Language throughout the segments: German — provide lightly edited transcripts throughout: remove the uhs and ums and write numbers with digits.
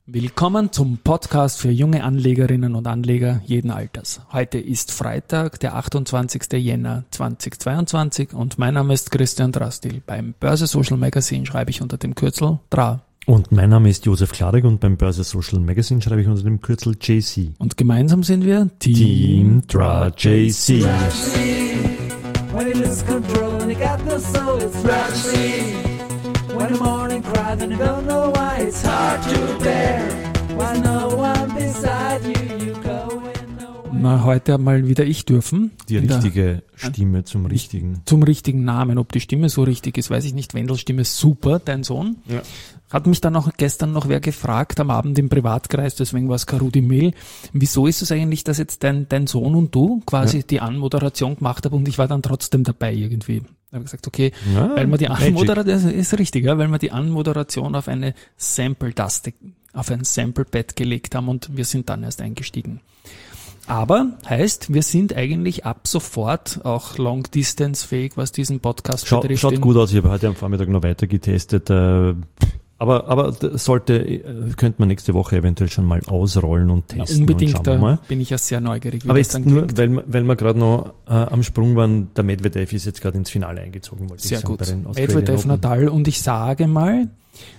Willkommen zum Podcast für junge Anlegerinnen und Anleger jeden Alters. Heute ist Freitag, der 28. Jänner 2022 und mein Name ist Christian Drastil. Beim Börse Social Magazine schreibe ich unter dem Kürzel DRA. Und mein Name ist Josef Klarek und beim Börse Social Magazine schreibe ich unter dem Kürzel JC. Und gemeinsam sind wir Team DRA JC. When the morning cry, then you don't know why it's hard to bear. When no one beside you, you go in nowhere. Na, heute mal wieder ich dürfen. Die richtige Stimme zum richtigen. Zum richtigen Namen. Ob die Stimme so richtig ist, weiß ich nicht. Wendels Stimme ist super, dein Sohn. Ja. Hat mich dann auch gestern noch wer gefragt, am Abend im Privatkreis, deswegen war es keine Rudi-Mail. Wieso ist es eigentlich, dass jetzt dein Sohn und du quasi die Anmoderation gemacht haben und ich war dann trotzdem dabei irgendwie? Da habe ich gesagt, okay, weil man die Anmoderation, ist richtig, ja, weil wir die Anmoderation auf eine Sample-Taste, auf ein Sample-Pad gelegt haben und wir sind dann erst eingestiegen. Aber heißt, wir sind eigentlich ab sofort auch Long-Distance-fähig, was diesen Podcast betrifft. Schaut gut aus, ich habe heute am Vormittag noch weiter getestet. Aber könnte man nächste Woche eventuell schon mal ausrollen und testen. Ja, unbedingt, und schauen wir mal. Bin ich ja sehr neugierig. Aber jetzt nur, weil wir gerade noch am Sprung waren, der Medvedev ist jetzt gerade ins Finale eingezogen. Sehr gut. Medvedev, Nadal und ich sage mal,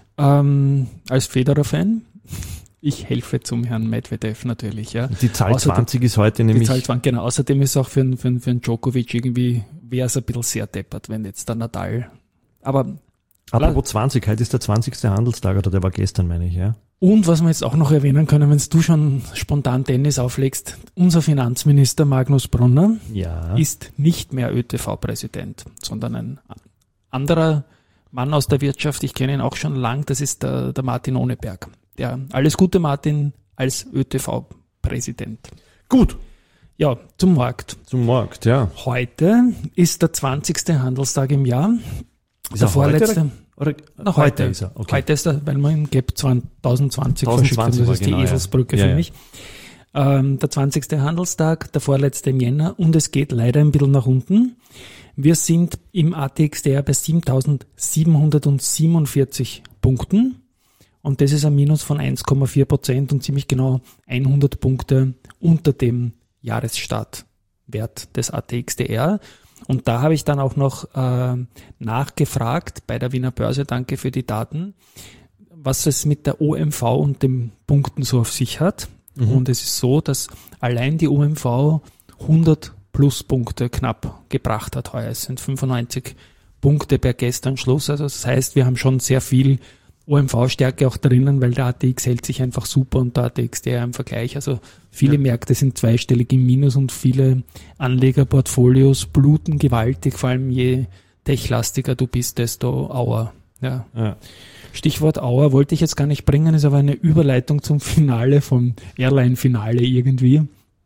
als Federer-Fan, ich helfe zum Herrn Medvedev natürlich. Ja. Die Zahl außerdem, 20 ist heute nämlich... Die Zahl 20, genau. Außerdem ist auch für einen Djokovic irgendwie, wäre es ein bisschen sehr deppert, wenn jetzt der Nadal... Apropos 20, heute ist der 20. Handelstag, oder der war gestern, meine ich, ja. Und was wir jetzt auch noch erwähnen können, wenn du schon spontan Tennis auflegst, unser Finanzminister Magnus Brunner ist nicht mehr ÖTV-Präsident, sondern ein anderer Mann aus der Wirtschaft, ich kenne ihn auch schon lang, das ist der Martin Ohneberg. Alles Gute, Martin, als ÖTV-Präsident. Gut. Ja, zum Markt. Zum Markt, ja. Heute ist der 20. Handelstag im Jahr. Ist der vorletzte? Heute ist er. Okay. Heute ist er, weil man im Gap 2020 verschickt hat. Das ist die Eselsbrücke für mich. Der 20. Handelstag, der vorletzte im Jänner und es geht leider ein bisschen nach unten. Wir sind im ATXDR bei 7.747 Punkten und das ist ein Minus von 1,4% und ziemlich genau 100 Punkte unter dem Jahresstartwert des ATXDR. Und da habe ich dann auch noch nachgefragt bei der Wiener Börse, danke für die Daten, was es mit der OMV und den Punkten so auf sich hat. Mhm. Und es ist so, dass allein die OMV 100 Pluspunkte knapp gebracht hat heuer. Es sind 95 Punkte per gestern Schluss. Also das heißt, wir haben schon sehr viel OMV-Stärke auch drinnen, weil der ATX hält sich einfach super und der ATXDR im Vergleich. Also viele Märkte sind zweistellig im Minus und viele Anlegerportfolios bluten gewaltig, vor allem je techlastiger du bist, desto Auer. Ja. Stichwort Auer wollte ich jetzt gar nicht bringen, ist aber eine Überleitung zum Finale vom Airline-Finale irgendwie.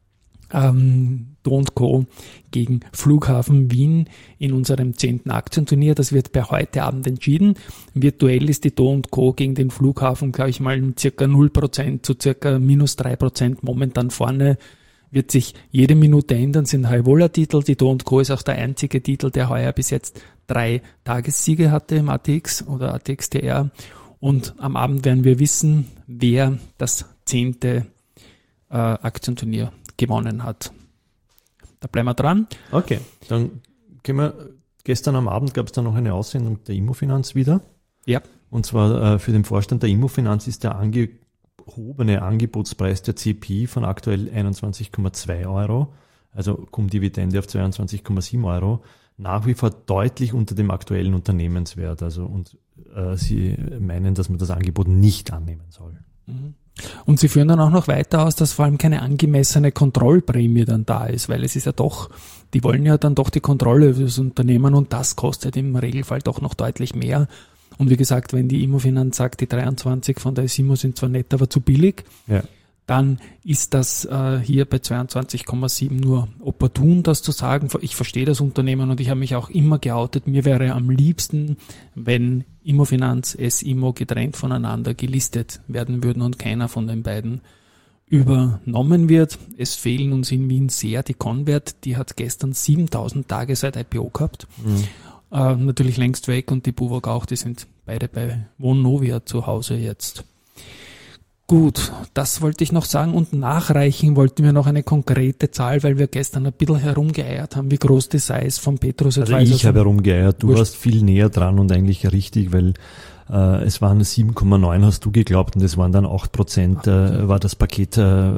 Do & Co. gegen Flughafen Wien in unserem 10. Aktienturnier. Das wird per heute Abend entschieden. Virtuell ist die Do & Co. gegen den Flughafen, glaube ich mal, mit circa 0% zu circa minus 3% momentan vorne. Wird sich jede Minute ändern, sind High-Vola-Titel. Die Do & Co. ist auch der einzige Titel, der heuer bis jetzt 3 Tagessiege hatte im ATX oder ATXDR. Und am Abend werden wir wissen, wer das 10. Aktienturnier gewonnen hat. Da bleiben wir dran. Okay, dann können wir, gestern am Abend gab es dann noch eine Aussendung der Immofinanz wieder. Ja. Und zwar für den Vorstand der Immofinanz ist der angehobene Angebotspreis der CPI von aktuell 21,2 Euro, also Cum-Dividende auf 22,7 Euro, nach wie vor deutlich unter dem aktuellen Unternehmenswert. Also und sie meinen, dass man das Angebot nicht annehmen soll. Mhm. Und sie führen dann auch noch weiter aus, dass vor allem keine angemessene Kontrollprämie dann da ist, weil es ist ja doch, die wollen ja dann doch die Kontrolle über das Unternehmen und das kostet im Regelfall doch noch deutlich mehr. Und wie gesagt, wenn die Immofinanz sagt, die 23 von der Simo sind zwar nett, aber zu billig, dann ist das hier bei 22,7 nur opportun, das zu sagen. Ich verstehe das Unternehmen und ich habe mich auch immer geoutet. Mir wäre am liebsten, wenn Immofinanz, S-Immo getrennt voneinander gelistet werden würden und keiner von den beiden übernommen wird. Es fehlen uns in Wien sehr die Convert, die hat gestern 7.000 Tage seit IPO gehabt. Natürlich längst weg und die Buwog auch, die sind beide bei Vonovia zu Hause jetzt. Gut, das wollte ich noch sagen und nachreichen wollten wir noch eine konkrete Zahl, weil wir gestern ein bisschen herumgeeiert haben, wie groß die Size von Petrus Advisors. Also ich habe herumgeeiert, du warst viel näher dran und eigentlich richtig, weil es waren 7,9 hast du geglaubt und es waren dann 8%, war das Paket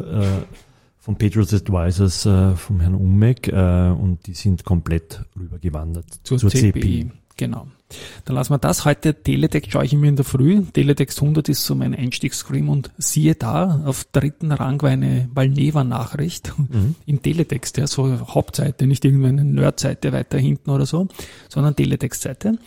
von Petrus Advisors vom Herrn Ummeck und die sind komplett rübergewandert zur CPI. Genau. Dann lassen wir das. Heute Teletext schaue ich immer in der Früh. Teletext 100 ist so mein Einstiegsscreen und siehe da, auf dritten Rang war eine Valneva-Nachricht im Teletext, ja, so Hauptseite, nicht irgendeine Nerdseite weiter hinten oder so, sondern Teletext-Seite.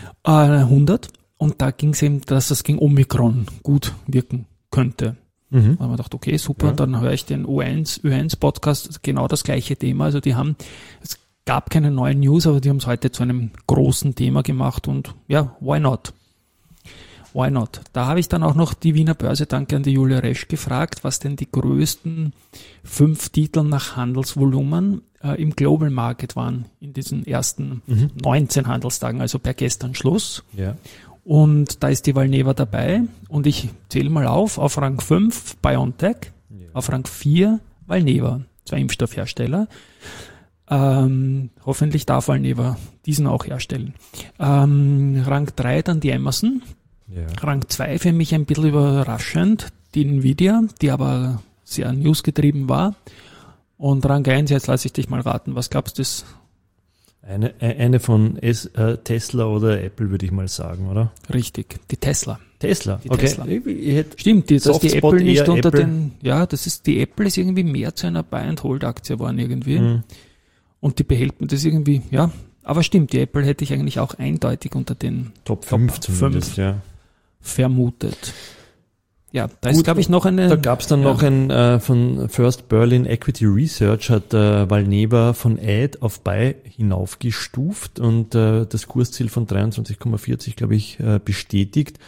100 und da ging es eben, dass das gegen Omikron gut wirken könnte. Da haben wir gedacht, okay, super, ja. Dann höre ich den Ö1-Podcast, genau das gleiche Thema. Also die haben, es gab keine neuen News, aber die haben es heute zu einem großen Thema gemacht und ja, why not? Why not? Da habe ich dann auch noch die Wiener Börse, danke an die Julia Resch, gefragt, was denn die größten 5 Titel nach Handelsvolumen im Global Market waren in diesen ersten 19 Handelstagen, also per gestern Schluss. Ja. Und da ist die Valneva dabei und ich zähle mal auf Rang 5 BioNTech, auf Rang 4 Valneva, 2 Impfstoffhersteller. Hoffentlich darf Valneva diesen auch herstellen. Rang 3 dann die Amazon. Ja. Rang 2 für mich ein bisschen überraschend, die Nvidia, die aber sehr newsgetrieben war. Und Rang 1, jetzt lasse ich dich mal raten, was glaubst du? Eine von Tesla oder Apple, würde ich mal sagen, oder? Richtig, die Tesla. Tesla, die okay. Tesla. Stimmt, dass die Apple nicht unter Apple. die Apple ist irgendwie mehr zu einer Buy-and-Hold-Aktie geworden irgendwie. Und die behält man das irgendwie, ja. Aber stimmt, die Apple hätte ich eigentlich auch eindeutig unter den Top 5 zumindest, ja. Vermutet. Ja, da ist, glaube ich, noch eine... Da gab es dann noch ein von First Berlin Equity Research, hat Valneva von Add auf Buy hinaufgestuft und das Kursziel von 23,40, glaube ich, bestätigt.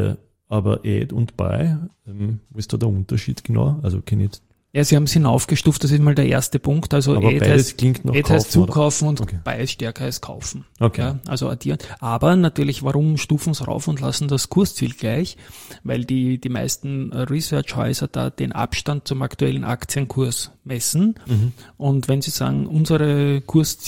Aber Add und Buy, wo ist da der Unterschied genau? Also kenne ich jetzt. Ja, sie haben es hinaufgestuft, das ist mal der erste Punkt. Also aber beides klingt noch Add heißt zukaufen und okay. Buy ist stärker als kaufen. Okay. Ja, also addieren. Aber natürlich, warum stufen sie rauf und lassen das Kursziel gleich? Weil die meisten Researchhäuser da den Abstand zum aktuellen Aktienkurs messen. Und wenn sie sagen, unsere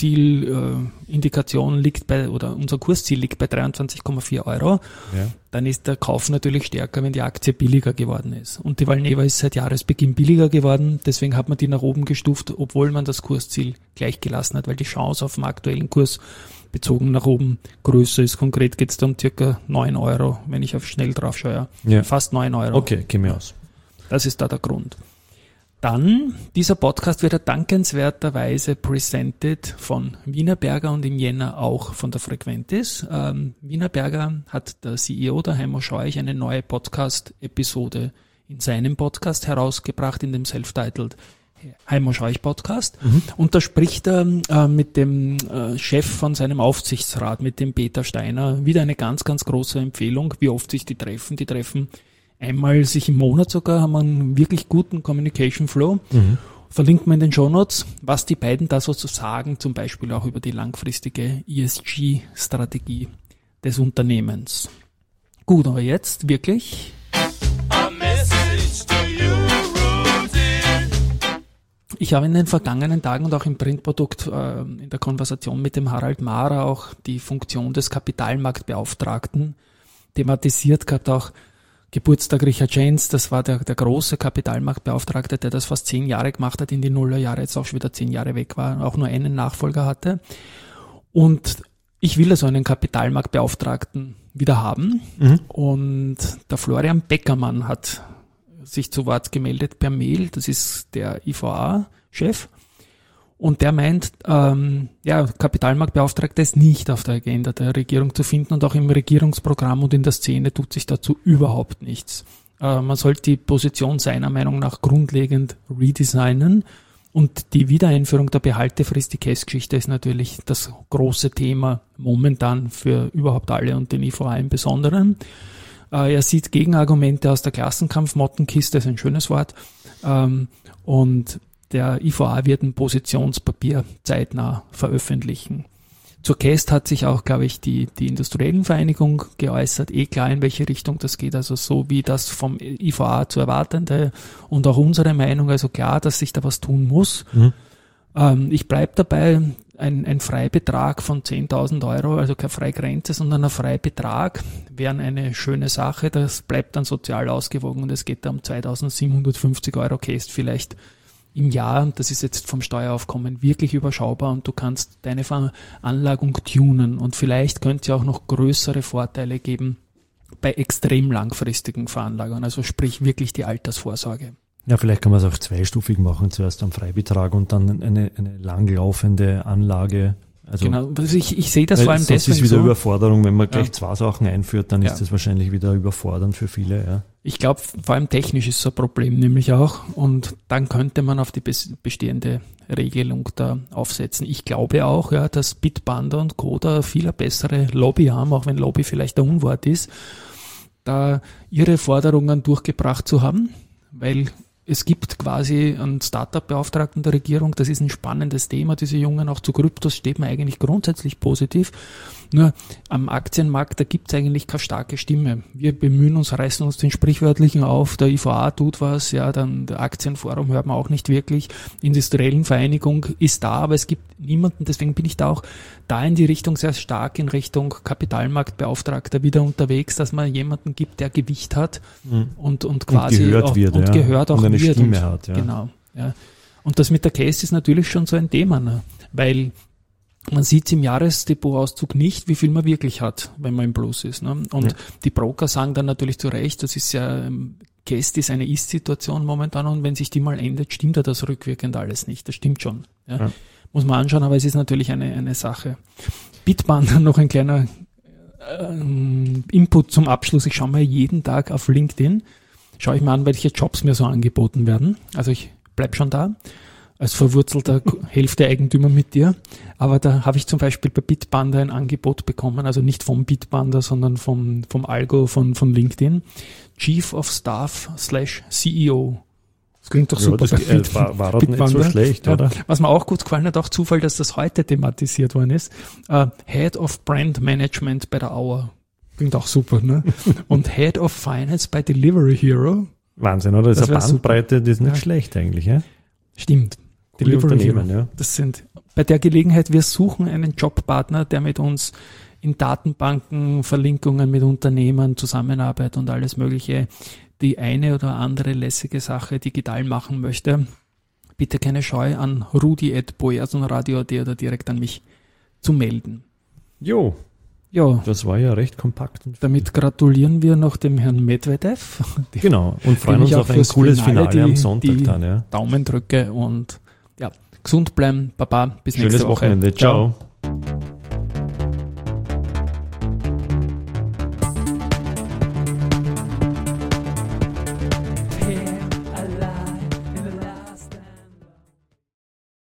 Kurszielindikation liegt oder unser Kursziel liegt bei 23,4 €, dann ist der Kauf natürlich stärker, wenn die Aktie billiger geworden ist. Und die Valneva ist seit Jahresbeginn billiger geworden, deswegen hat man die nach oben gestuft, obwohl man das Kursziel gleich gelassen hat, weil die Chance auf den aktuellen Kurs bezogen nach oben größer ist. Konkret geht es da um circa 9 €, wenn ich auf schnell drauf schaue. Ja. Fast 9 €. Okay, käme mir aus. Das ist da der Grund. Dann, dieser Podcast wird dankenswerterweise presented von Wienerberger und im Jänner auch von der Frequentis. Wienerberger hat der CEO, der Heimo Scheuch, eine neue Podcast-Episode in seinem Podcast herausgebracht, in dem Self-Titled Heimo Scheuch Podcast. Und da spricht er mit dem Chef von seinem Aufsichtsrat, mit dem Peter Steiner. Wieder eine ganz, ganz große Empfehlung, wie oft sich die treffen. Die treffen einmal sich im Monat sogar, haben einen wirklich guten Communication Flow. Verlinkt man in den Shownotes, was die beiden da so zu sagen, zum Beispiel auch über die langfristige ESG-Strategie des Unternehmens. Gut, aber jetzt wirklich... Ich habe in den vergangenen Tagen und auch im Printprodukt in der Konversation mit dem Harald Mahrer auch die Funktion des Kapitalmarktbeauftragten thematisiert gehabt, auch Geburtstag Richard Jens, das war der große Kapitalmarktbeauftragte, der das fast 10 Jahre gemacht hat, in die Nullerjahre, jetzt auch schon wieder 10 Jahre weg war, auch nur einen Nachfolger hatte. Und ich will also einen Kapitalmarktbeauftragten wieder haben. Und der Florian Beckermann hat sich zu Wort gemeldet per Mail, das ist der IVA-Chef. Und der meint, Kapitalmarktbeauftragter ist nicht auf der Agenda der Regierung zu finden und auch im Regierungsprogramm und in der Szene tut sich dazu überhaupt nichts. Man sollte die Position seiner Meinung nach grundlegend redesignen und die Wiedereinführung der Behaltefrist, die Cash-Geschichte ist natürlich das große Thema momentan für überhaupt alle und den IVA im Besonderen. Er sieht Gegenargumente aus der Klassenkampf-Mottenkiste, ist ein schönes Wort, und der IVA wird ein Positionspapier zeitnah veröffentlichen. Zur KEST hat sich auch, glaube ich, die Industriellenvereinigung geäußert, klar, in welche Richtung das geht, also so wie das vom IVA zu erwartende und auch unsere Meinung, also klar, dass sich da was tun muss. Ich bleibe dabei, ein Freibetrag von 10.000 Euro, also keine Freigrenze, sondern ein Freibetrag, wäre eine schöne Sache, das bleibt dann sozial ausgewogen und es geht da um 2.750 Euro KEST vielleicht im Jahr, das ist jetzt vom Steueraufkommen wirklich überschaubar und du kannst deine Veranlagung tunen und vielleicht könnte es ja auch noch größere Vorteile geben bei extrem langfristigen Veranlagungen, also sprich wirklich die Altersvorsorge. Ja, vielleicht kann man es auch zweistufig machen, zuerst einen Freibetrag und dann eine langlaufende Anlage. Also, genau, also ich sehe das vor allem deswegen ist wieder so. Überforderung, wenn man gleich zwei Sachen einführt, dann ist das wahrscheinlich wieder überfordernd für viele. Ja. Ich glaube, vor allem technisch ist so ein Problem nämlich auch und dann könnte man auf die bestehende Regelung da aufsetzen. Ich glaube auch, ja, dass Bitpanda und Co. da viel bessere Lobby haben, auch wenn Lobby vielleicht ein Unwort ist, da ihre Forderungen durchgebracht zu haben, weil es gibt quasi einen Startup-Beauftragten der Regierung, das ist ein spannendes Thema, diese Jungen, auch zu Kryptos steht man eigentlich grundsätzlich positiv. Nur am Aktienmarkt, da gibt es eigentlich keine starke Stimme. Wir bemühen uns, reißen uns den Sprichwörtlichen auf, der IVA tut was, ja, dann der Aktienforum hört man auch nicht wirklich, industriellen Vereinigung ist da, aber es gibt niemanden, deswegen bin ich da auch da in die Richtung sehr stark in Richtung Kapitalmarktbeauftragter wieder unterwegs, dass man jemanden gibt, der Gewicht hat und quasi gehört auch, wird, und gehört auch und eine wird. Stimme und, hat, ja. Genau, ja. Und das mit der Case ist natürlich schon so ein Thema, ne? Weil man sieht im Jahresdepotauszug nicht, wie viel man wirklich hat, wenn man im Plus ist. Ne? Und die Broker sagen dann natürlich zu Recht, das ist ja, Cast ist eine Ist-Situation momentan und wenn sich die mal ändert, stimmt ja das rückwirkend alles nicht. Das stimmt schon. Ja? Muss man anschauen, aber es ist natürlich eine Sache. Bitpanda, noch ein kleiner Input zum Abschluss. Ich schaue mir jeden Tag auf LinkedIn, schaue ich mir an, welche Jobs mir so angeboten werden. Also ich bleib schon da. Als verwurzelter Hälfte-Eigentümer mit dir. Aber da habe ich zum Beispiel bei Bitpanda ein Angebot bekommen, also nicht vom Bitpanda, sondern vom Algo von LinkedIn. Chief of Staff / CEO. Das klingt doch super. Das war doch nicht so schlecht, oder? Was mir auch gut gefallen hat, auch Zufall, dass das heute thematisiert worden ist. Head of Brand Management bei der Auer. Klingt auch super, ne? Und Head of Finance bei Delivery Hero. Wahnsinn, oder? Das ist eine Bandbreite, super. Das ist nicht schlecht eigentlich, ja? Stimmt. Unternehmen, ja. Das sind, bei der Gelegenheit, wir suchen einen Jobpartner, der mit uns in Datenbanken, Verlinkungen mit Unternehmen, Zusammenarbeit und alles Mögliche, die eine oder andere lässige Sache digital machen möchte. Bitte keine Scheu an rudi@boersonradio.at oder direkt an mich zu melden. Jo. Ja. Das war ja recht kompakt. Damit gratulieren wir noch dem Herrn Medvedev. Genau. Und freuen uns auf ein cooles Finale am Sonntag dann, ja. Daumen drücke und ja, gesund bleiben. Baba, bis nächste Woche. Schönes Wochenende. Ciao.